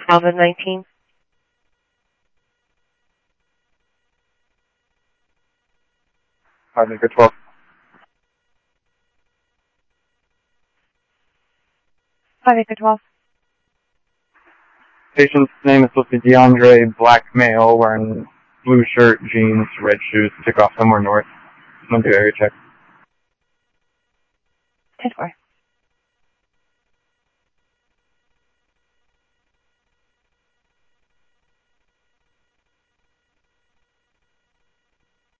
Alpha 19. Acre 12. Acre 12. Patient's name is supposed to be DeAndre, black male, wearing blue shirt, jeans, red shoes, took off somewhere north. I'm going to do area check. 10-4.